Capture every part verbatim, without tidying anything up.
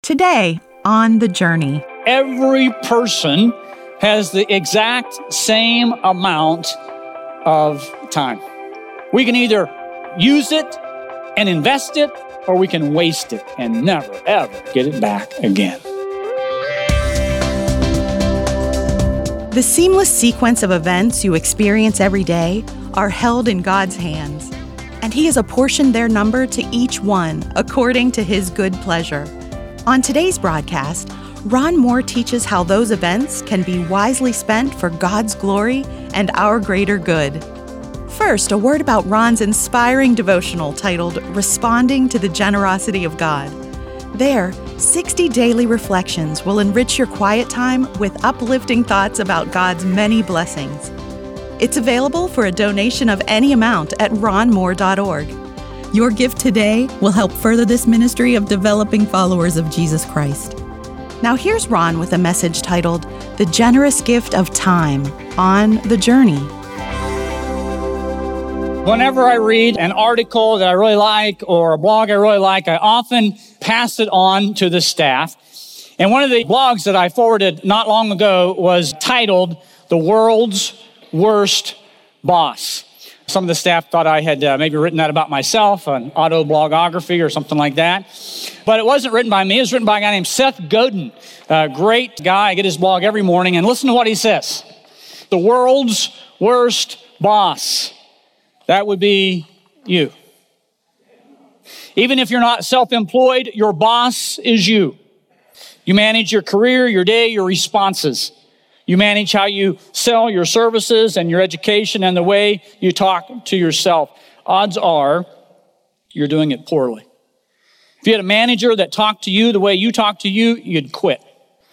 Today on The Journey. Every person has the exact same amount of time. We can either use it and invest it, or we can waste it and never, ever get it back again. The seamless sequence of events you experience every day are held in God's hands, and He has apportioned their number to each one according to His good pleasure. On today's broadcast, Ron Moore teaches how those events can be wisely spent for God's glory and our greater good. First, a word about Ron's inspiring devotional titled Responding to the Generosity of God. There, sixty daily reflections will enrich your quiet time with uplifting thoughts about God's many blessings. It's available for a donation of any amount at ron moore dot org. Your gift today will help further this ministry of developing followers of Jesus Christ. Now here's Ron with a message titled The Generous Gift of Time on The Journey. Whenever I read an article that I really like or a blog I really like, I often pass it on to the staff. And one of the blogs that I forwarded not long ago was titled The World's Worst Boss. Some of the staff thought I had uh, maybe written that about myself, an autobiography or something like that. But it wasn't written by me. It was written by a guy named Seth Godin, a great guy. I get his blog every morning, and listen to what he says. The world's worst boss. That would be you. Even if you're not self-employed, your boss is you. You manage your career, your day, your responses. You manage how you sell your services and your education and the way you talk to yourself. Odds are you're doing it poorly. If you had a manager that talked to you the way you talk to you, you'd quit.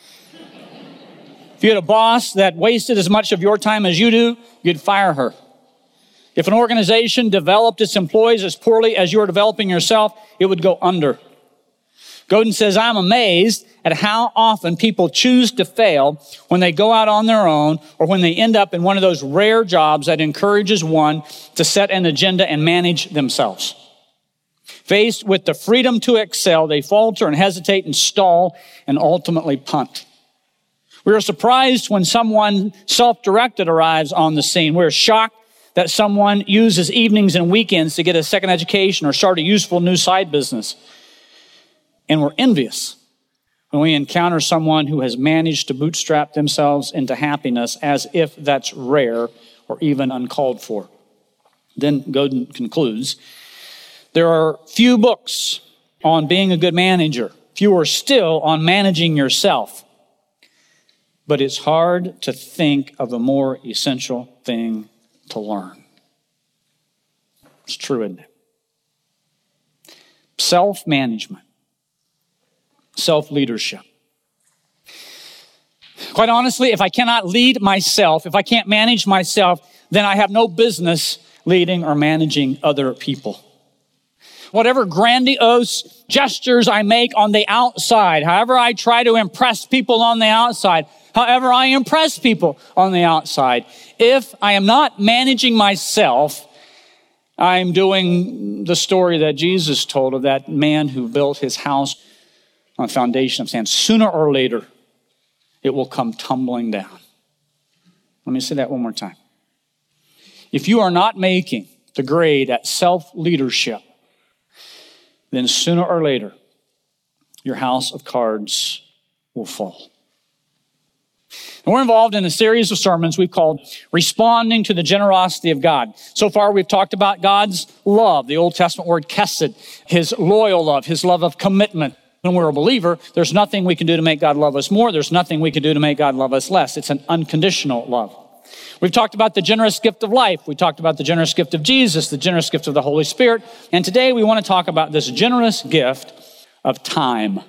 If you had a boss that wasted as much of your time as you do, you'd fire her. If an organization developed its employees as poorly as you're developing yourself, it would go under. Godin says, I'm amazed at how often people choose to fail when they go out on their own or when they end up in one of those rare jobs that encourages one to set an agenda and manage themselves. Faced with the freedom to excel, they falter and hesitate and stall and ultimately punt. We are surprised when someone self-directed arrives on the scene. We're shocked that someone uses evenings and weekends to get a second education or start a useful new side business. And we're envious when we encounter someone who has managed to bootstrap themselves into happiness as if that's rare or even uncalled for. Then Godin concludes, there are few books on being a good manager, fewer still on managing yourself. But it's hard to think of a more essential thing to learn. It's true, isn't it? Self-management. Self-leadership. Quite honestly, if I cannot lead myself, if I can't manage myself, then I have no business leading or managing other people. Whatever grandiose gestures I make on the outside, however I try to impress people on the outside, however I impress people on the outside, if I am not managing myself, I'm doing the story that Jesus told of that man who built his house on a foundation of sand. Sooner or later, it will come tumbling down. Let me say that one more time. If you are not making the grade at self-leadership, then sooner or later, your house of cards will fall. And we're involved in a series of sermons we've called Responding to the Generosity of God. So far, we've talked about God's love, the Old Testament word kesed, His loyal love, His love of commitment. When we're a believer, there's nothing we can do to make God love us more. There's nothing we can do to make God love us less. It's an unconditional love. We've talked about the generous gift of life. We talked about the generous gift of Jesus, the generous gift of the Holy Spirit. And today we want to talk about this generous gift of time.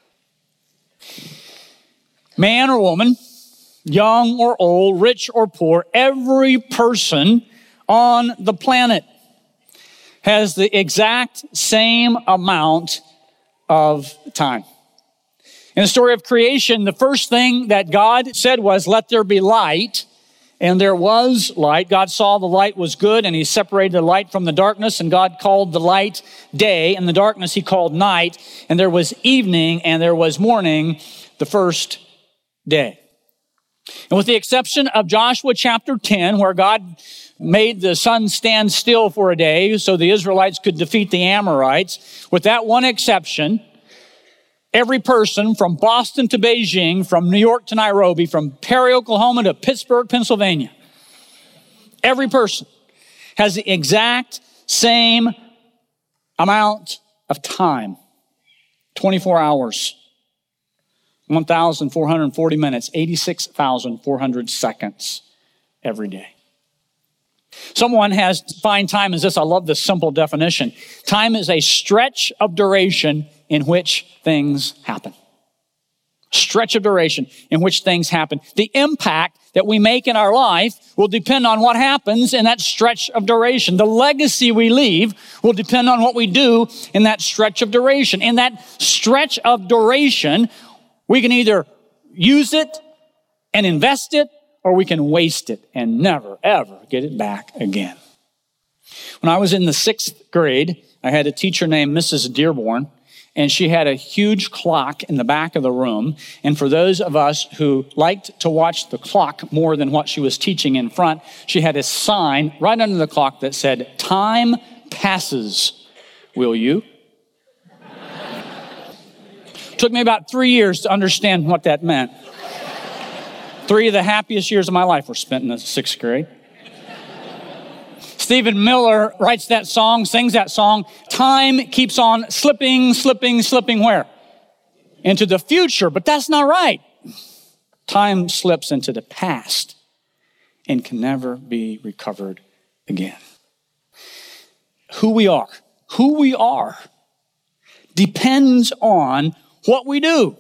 Man or woman, young or old, rich or poor, every person on the planet has the exact same amount of time. In the story of creation, the first thing that God said was, let there be light, And there was light. God saw the light was good, and he separated the light from the darkness, and God called the light day, and the darkness he called night. And there was evening, and there was morning, the first day. And with the exception of Joshua chapter ten, where God made the sun stand still for a day so the Israelites could defeat the Amorites, with that one exception, every person from Boston to Beijing, from New York to Nairobi, from Perry, Oklahoma to Pittsburgh, Pennsylvania, every person has the exact same amount of time, twenty-four hours, one thousand four hundred forty minutes, eighty-six thousand four hundred seconds every day. Someone has defined time as this. I love this simple definition. Time is a stretch of duration in which things happen. Stretch of duration in which things happen. The impact that we make in our life will depend on what happens in that stretch of duration. The legacy we leave will depend on what we do in that stretch of duration. In that stretch of duration, we can either use it and invest it, or we can waste it and never, ever get it back again. When I was in the sixth grade, I had a teacher named Missus Dearborn, and she had a huge clock in the back of the room. And for those of us who liked to watch the clock more than what she was teaching in front, she had a sign right under the clock that said, "Time passes, will you?" Took me about three years to understand what that meant. Three of the happiest years of my life were spent in the sixth grade. Stephen Miller writes that song, sings that song. Time keeps on slipping, slipping, slipping where? Into the future, but that's not right. Time slips into the past and can never be recovered again. Who we are, who we are depends on what we do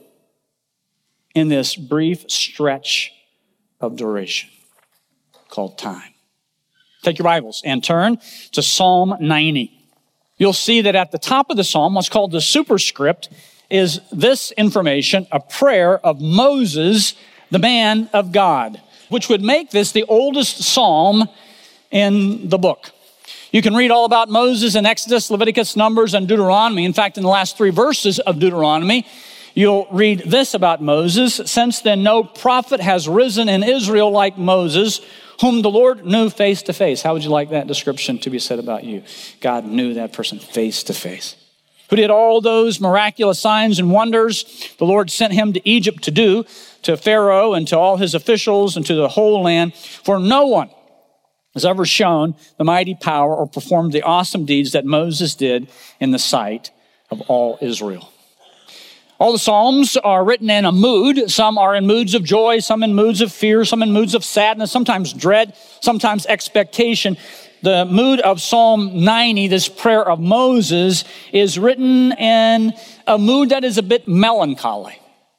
in this brief stretch of duration called time. Take your Bibles and turn to Psalm ninety. You'll see that at the top of the psalm, what's called the superscript, is this information, a prayer of Moses, the man of God, which would make this the oldest psalm in the book. You can read all about Moses in Exodus, Leviticus, Numbers, and Deuteronomy. In fact, in the last three verses of Deuteronomy, you'll read this about Moses. Since then, no prophet has risen in Israel like Moses, whom the Lord knew face to face. How would you like that description to be said about you? God knew that person face to face. Who did all those miraculous signs and wonders the Lord sent him to Egypt to do, to Pharaoh and to all his officials and to the whole land. For no one has ever shown the mighty power or performed the awesome deeds that Moses did in the sight of all Israel. All the Psalms are written in a mood. Some are in moods of joy, some in moods of fear, some in moods of sadness, sometimes dread, sometimes expectation. The mood of Psalm ninety, this prayer of Moses, is written in a mood that is a bit melancholy.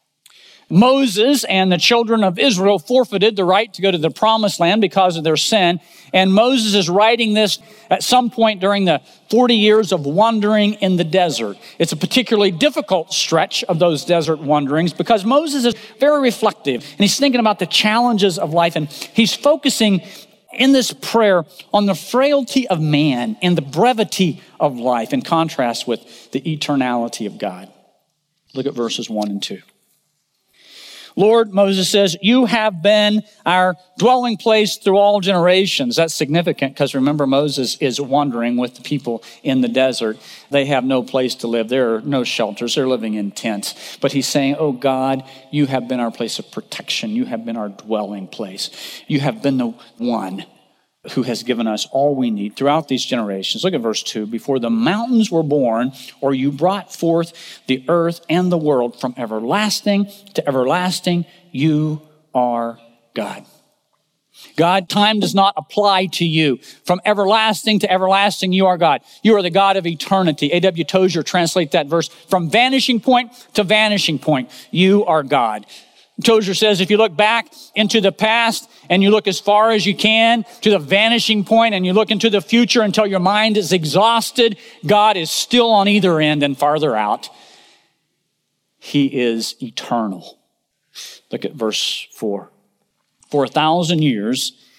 Moses and the children of Israel forfeited the right to go to the promised land because of their sin. And Moses is writing this at some point during the forty years of wandering in the desert. It's a particularly difficult stretch of those desert wanderings because Moses is very reflective and he's thinking about the challenges of life. And he's focusing in this prayer on the frailty of man and the brevity of life in contrast with the eternality of God. Look at verses one and two. Lord, Moses says, you have been our dwelling place through all generations. That's significant because remember, Moses is wandering with the people in the desert. They have no place to live. There are no shelters. They're living in tents. But he's saying, oh God, you have been our place of protection. You have been our dwelling place. You have been the one who has given us all we need throughout these generations. Look at verse two. Before the mountains were born, or you brought forth the earth and the world, from everlasting to everlasting, you are God. God, time does not apply to you. From everlasting to everlasting, you are God. You are the God of eternity. A W Tozer translates that verse, from vanishing point to vanishing point, you are God. Tozer says, if you look back into the past and you look as far as you can to the vanishing point and you look into the future until your mind is exhausted, God is still on either end and farther out. He is eternal. Look at verse four. For a thousand years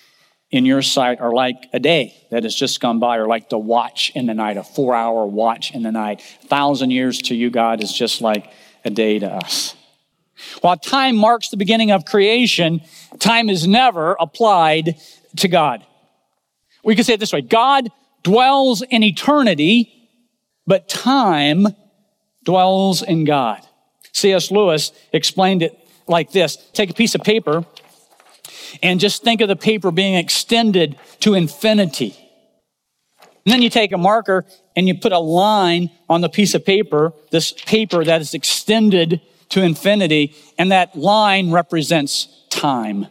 in your sight are like a day that has just gone by, or like the watch in the night, a four-hour watch in the night. A thousand years to you, God, is just like a day to us. While time marks the beginning of creation, time is never applied to God. We could say it this way: God dwells in eternity, but time dwells in God. C S Lewis explained it like this. Take a piece of paper and just think of the paper being extended to infinity. And then you take a marker and you put a line on the piece of paper, this paper that is extended to infinity, and that line represents time.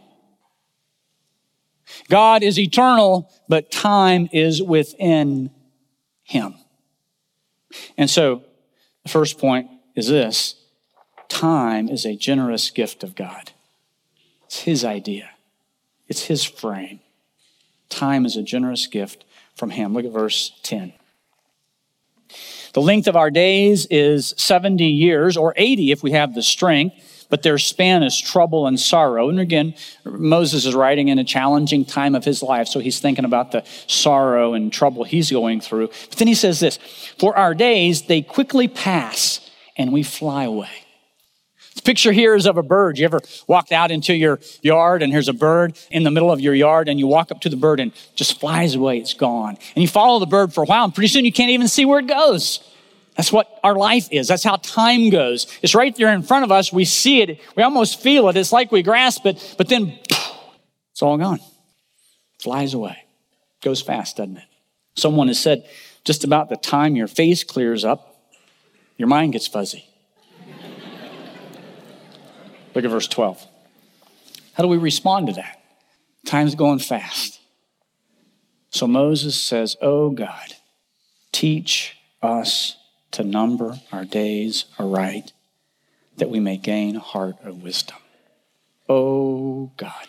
God is eternal, but time is within him. And so the first point is this: time is a generous gift of God. It's his idea. It's his frame. Time is a generous gift from him. Look at verse ten. The length of our days is seventy years, or eighty if we have the strength, but their span is trouble and sorrow. And again, Moses is writing in a challenging time of his life, so he's thinking about the sorrow and trouble he's going through. But then he says this: for our days, they quickly pass, and we fly away. The picture here is of a bird. You ever walked out into your yard and there's a bird in the middle of your yard, and you walk up to the bird and just flies away, it's gone. And you follow the bird for a while, and pretty soon you can't even see where it goes. That's what our life is. That's how time goes. It's right there in front of us. We see it. We almost feel it. It's like we grasp it, but then it's all gone. Flies away. Goes fast, doesn't it? Someone has said, just about the time your face clears up, your mind gets fuzzy. Look at verse twelve. How do we respond to that? Time's going fast. So Moses says, oh God, teach us to number our days aright, that we may gain a heart of wisdom. Oh God,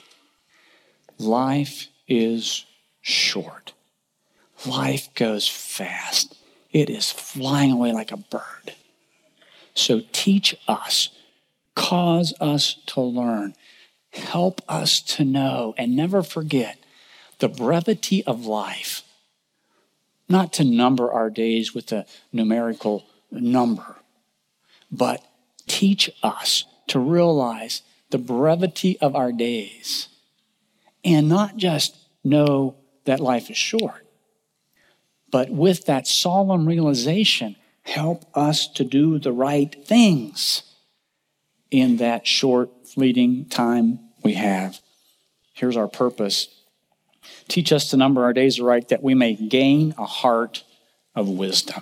life is short. Life goes fast. It is flying away like a bird. So teach us, cause us to learn, help us to know, and never forget the brevity of life. Not to number our days with a numerical number, but teach us to realize the brevity of our days and not just know that life is short, but with that solemn realization, help us to do the right things in that short, fleeting time we have. Here's our purpose. Teach us to number our days aright, that we may gain a heart of wisdom.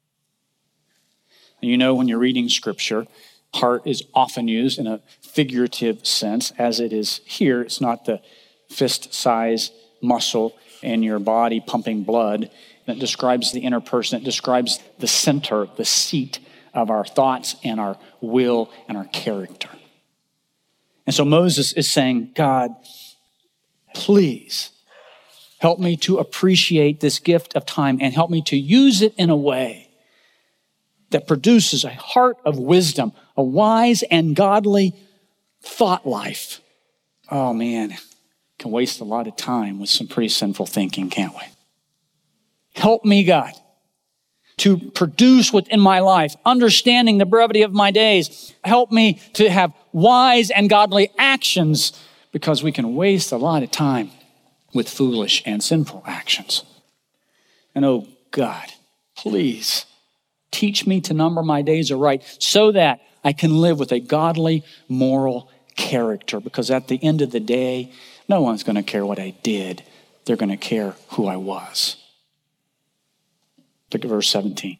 And you know, when you're reading Scripture, heart is often used in a figurative sense, as it is here. It's not the fist-size muscle in your body pumping blood. It describes the inner person. It describes the center, the seat of our thoughts and our will and our character. And so Moses is saying, God, please help me to appreciate this gift of time and help me to use it in a way that produces a heart of wisdom, a wise and godly thought life. Oh man, can waste a lot of time with some pretty sinful thinking, can't we? Help me, God, to produce within my life, understanding the brevity of my days. Help me to have wise and godly actions, because we can waste a lot of time with foolish and sinful actions. And oh God, please teach me to number my days aright so that I can live with a godly, moral character. Because at the end of the day, no one's going to care what I did. They're going to care who I was. Look at verse seventeen.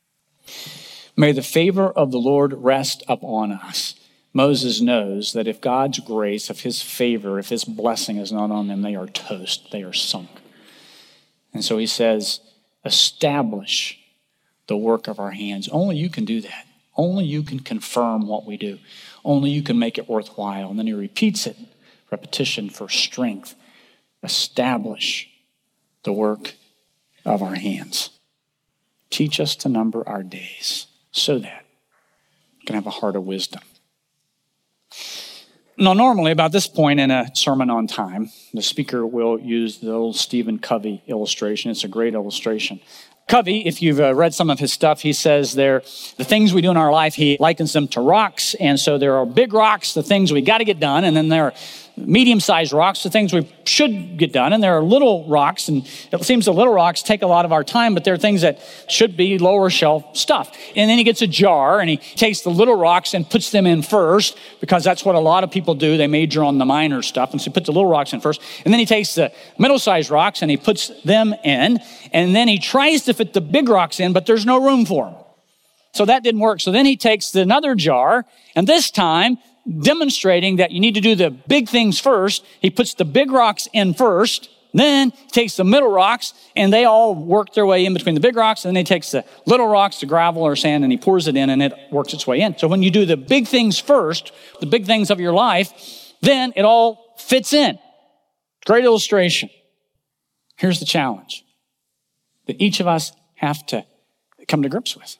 May the favor of the Lord rest upon us. Moses knows that if God's grace, if his favor, if his blessing is not on them, they are toast, they are sunk. And so he says, establish the work of our hands. Only you can do that. Only you can confirm what we do. Only you can make it worthwhile. And then he repeats it, repetition for strength. Establish the work of our hands. Teach us to number our days so that we can have a heart of wisdom. Now, normally about this point in a sermon on time, the speaker will use the old Stephen Covey illustration. It's a great illustration. Covey, if you've uh, read some of his stuff, he says there, the things we do in our life, he likens them to rocks. And so there are big rocks, the things we got to get done. And then there are medium-sized rocks, the things we should get done. And there are little rocks, and it seems the little rocks take a lot of our time, but they're things that should be lower shelf stuff. And then he gets a jar, and he takes the little rocks and puts them in first, because that's what a lot of people do. They major on the minor stuff, and so he puts the little rocks in first. And then he takes the middle-sized rocks, and he puts them in. And then he tries to fit the big rocks in, but there's no room for them. So that didn't work. So then he takes another jar, and this time, demonstrating that you need to do the big things first, he puts the big rocks in first, then he takes the middle rocks, and they all work their way in between the big rocks, and then he takes the little rocks, the gravel or sand, and he pours it in, and it works its way in. So when you do the big things first, the big things of your life, then it all fits in. Great illustration. Here's the challenge that each of us have to come to grips with.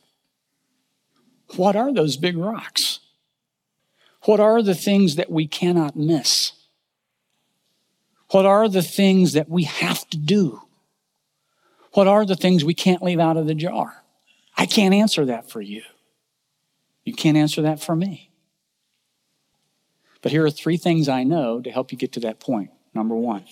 What are those big rocks? What are the things that we cannot miss? What are the things that we have to do? What are the things we can't leave out of the jar? I can't answer that for you. You can't answer that for me. But here are three things I know to help you get to that point. Number one,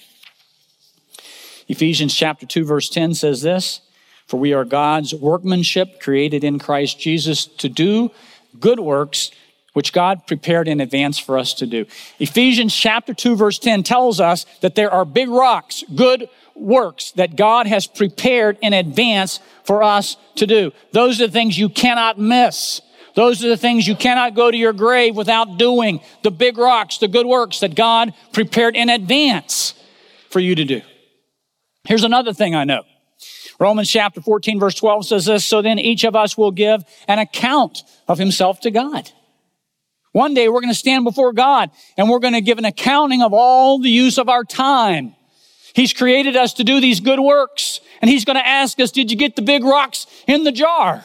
Ephesians chapter two, verse ten says this, "For we are God's workmanship, created in Christ Jesus to do good works, which God prepared in advance for us to do." Ephesians chapter two, verse ten tells us that there are big rocks, good works that God has prepared in advance for us to do. Those are the things you cannot miss. Those are the things you cannot go to your grave without doing. The big rocks, the good works that God prepared in advance for you to do. Here's another thing I know. Romans chapter fourteen, verse twelve says this, "So then each of us will give an account of himself to God." One day we're going to stand before God and we're going to give an accounting of all the use of our time. He's created us to do these good works, and he's going to ask us, did you get the big rocks in the jar?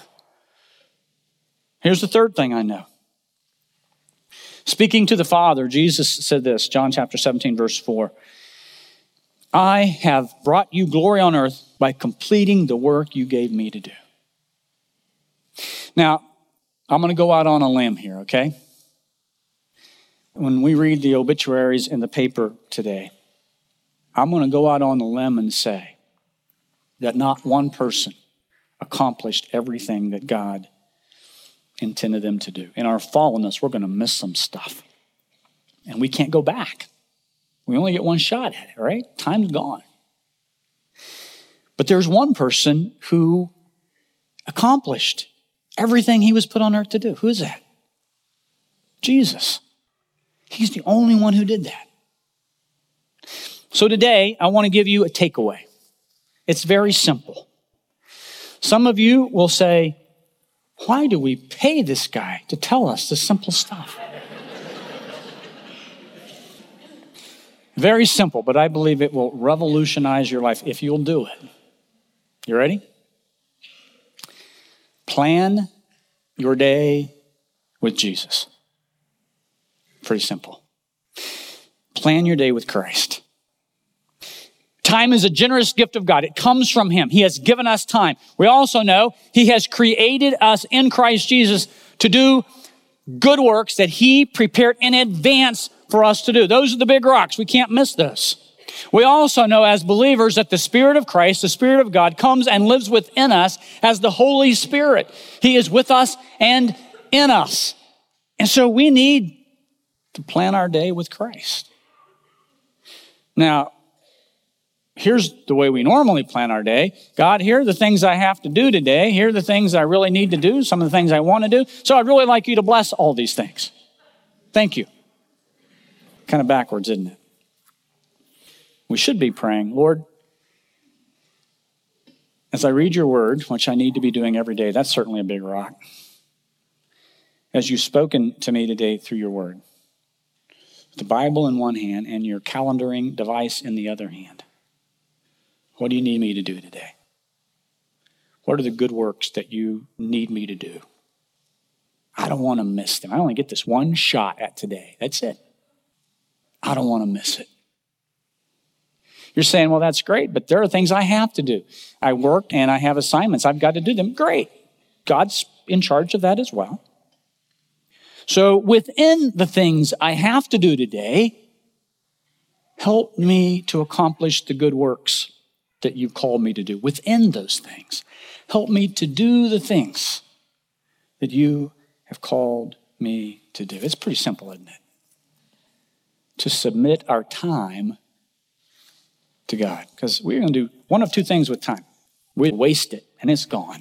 Here's the third thing I know. Speaking to the Father, Jesus said this, John chapter seventeen, verse four, "I have brought you glory on earth by completing the work you gave me to do." Now, I'm going to go out on a limb here, okay? When we read the obituaries in the paper today, I'm going to go out on the limb and say that not one person accomplished everything that God intended them to do. In our fallenness, we're going to miss some stuff. And we can't go back. We only get one shot at it, right? Time's gone. But there's one person who accomplished everything he was put on earth to do. Who is that? Jesus. He's the only one who did that. So today, I want to give you a takeaway. It's very simple. Some of you will say, why do we pay this guy to tell us this simple stuff? Very simple, but I believe it will revolutionize your life if you'll do it. You ready? Plan your day with Jesus. Pretty simple. Plan your day with Christ. Time is a generous gift of God. It comes from him. He has given us time. We also know he has created us in Christ Jesus to do good works that he prepared in advance for us to do. Those are the big rocks. We can't miss those. We also know as believers that the Spirit of Christ, the Spirit of God, comes and lives within us as the Holy Spirit. He is with us and in us. And so we need to plan our day with Christ. Now, here's the way we normally plan our day. God, here are the things I have to do today. Here are the things I really need to do, some of the things I want to do. So I'd really like you to bless all these things. Thank you. Kind of backwards, isn't it? We should be praying, Lord, as I read your word, which I need to be doing every day, that's certainly a big rock. As you've spoken to me today through your word, the Bible in one hand and your calendaring device in the other hand. What do you need me to do today? What are the good works that you need me to do? I don't want to miss them. I only get this one shot at today. That's it. I don't want to miss it. You're saying, well, that's great, but there are things I have to do. I work and I have assignments. I've got to do them. Great. God's in charge of that as well. So within the things I have to do today, help me to accomplish the good works that you've called me to do. Within those things, help me to do the things that you have called me to do. It's pretty simple, isn't it? To submit our time to God. Because we're going to do one of two things with time. We waste it and it's gone.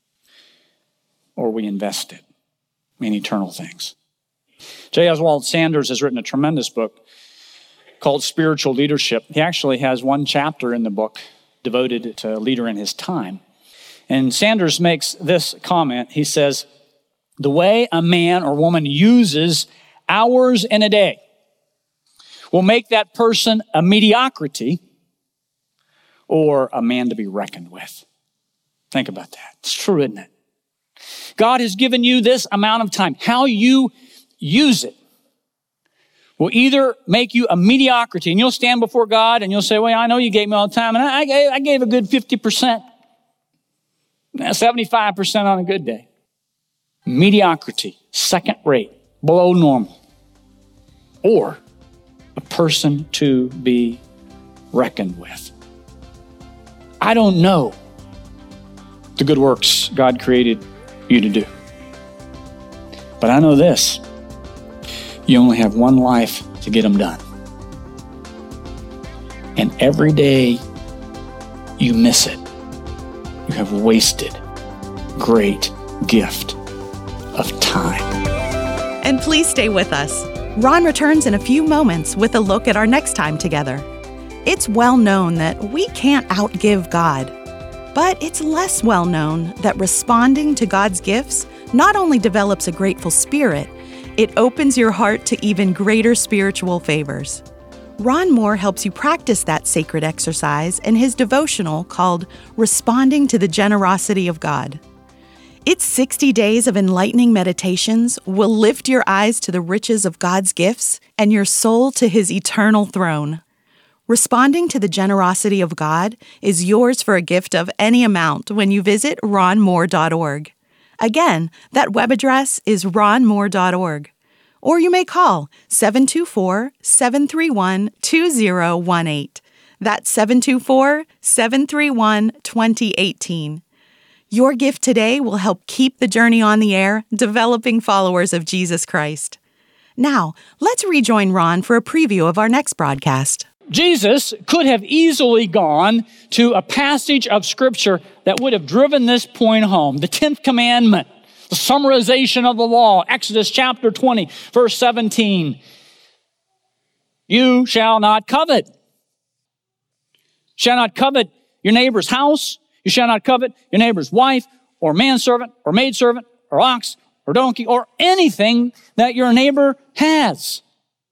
Or we invest it in eternal things. J. Oswald Sanders has written a tremendous book called Spiritual Leadership. He actually has one chapter in the book devoted to a leader in his time. And Sanders makes this comment. He says, the way a man or woman uses hours in a day will make that person a mediocrity or a man to be reckoned with. Think about that. It's true, isn't it? God has given you this amount of time. How you use it will either make you a mediocrity, and you'll stand before God and you'll say, well, I know you gave me all the time, and I gave, I gave a good fifty percent, seventy-five percent on a good day. Mediocrity, second rate, below normal, or a person to be reckoned with. I don't know the good works God created you to do. But I know this. You only have one life to get them done. And every day you miss it, you have wasted great gift of time. And please stay with us. Ron returns in a few moments with a look at our next time together. It's well known that we can't outgive God, but it's less well known that responding to God's gifts not only develops a grateful spirit, it opens your heart to even greater spiritual favors. Ron Moore helps you practice that sacred exercise in his devotional called Responding to the Generosity of God. Its sixty days of enlightening meditations will lift your eyes to the riches of God's gifts and your soul to his eternal throne. Responding to the Generosity of God is yours for a gift of any amount when you visit ron moore dot org. Again, that web address is ron moore dot org. Or you may call seven two four, seven three one, two zero one eight. That's seven two four, seven three one, two zero one eight. Your gift today will help keep the journey on the air, developing followers of Jesus Christ. Now, let's rejoin Ron for a preview of our next broadcast. Jesus could have easily gone to a passage of Scripture that would have driven this point home. The tenth commandment, the summarization of the law, Exodus chapter twenty, verse seventeen. You shall not covet. Shall not covet your neighbor's house. You shall not covet your neighbor's wife or manservant or maidservant or ox or donkey or anything that your neighbor has.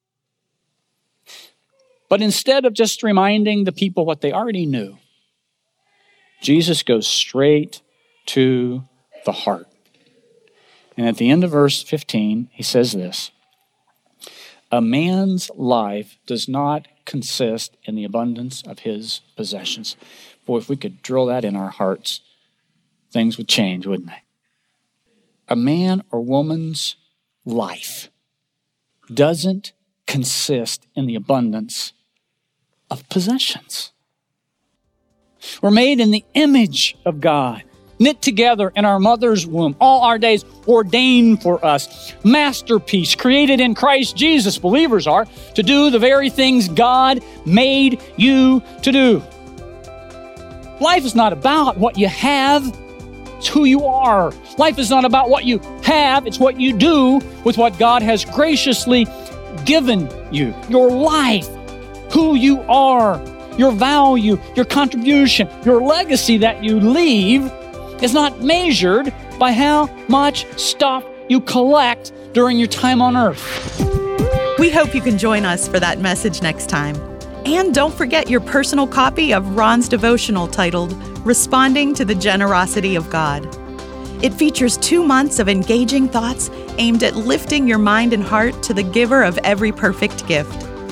But instead of just reminding the people what they already knew, Jesus goes straight to the heart. And at the end of verse fifteen, he says this, a man's life does not consist in the abundance of his possessions. Boy, if we could drill that in our hearts, things would change, wouldn't they? A man or woman's life doesn't consist in the abundance of possessions. We're made in the image of God, knit together in our mother's womb, all our days ordained for us, masterpiece created in Christ Jesus, believers are, to do the very things God made you to do. Life is not about what you have, it's who you are. Life is not about what you have, it's what you do with what God has graciously given you. Your life, who you are, your value, your contribution, your legacy that you leave is not measured by how much stuff you collect during your time on earth. We hope you can join us for that message next time. And don't forget your personal copy of Ron's devotional titled Responding to the Generosity of God. It features two months of engaging thoughts aimed at lifting your mind and heart to the giver of every perfect gift.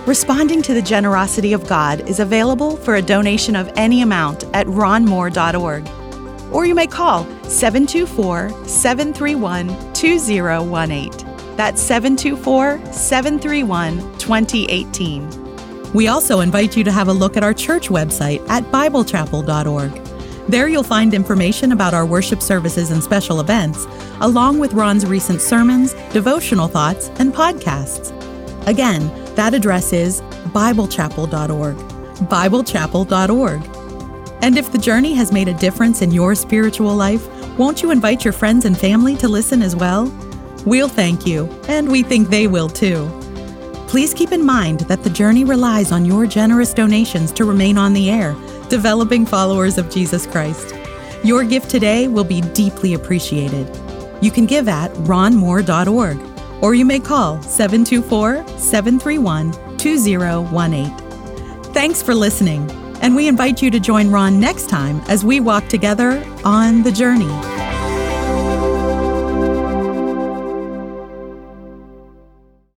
Responding to the generosity of God is available for a donation of any amount at ron moore dot org. Or you may call seven two four, seven three one, two zero one eight. That's seven two four, seven three one, two zero one eight. We also invite you to have a look at our church website at bible chapel dot org. There you'll find information about our worship services and special events, along with Ron's recent sermons, devotional thoughts, and podcasts. Again, that address is bible chapel dot org, bible chapel dot org. And if the journey has made a difference in your spiritual life, won't you invite your friends and family to listen as well? We'll thank you, and we think they will too. Please keep in mind that the journey relies on your generous donations to remain on the air, developing followers of Jesus Christ. Your gift today will be deeply appreciated. You can give at ron moore dot org, or you may call seven two four, seven three one, two zero one eight. Thanks for listening, and we invite you to join Ron next time as we walk together on the journey.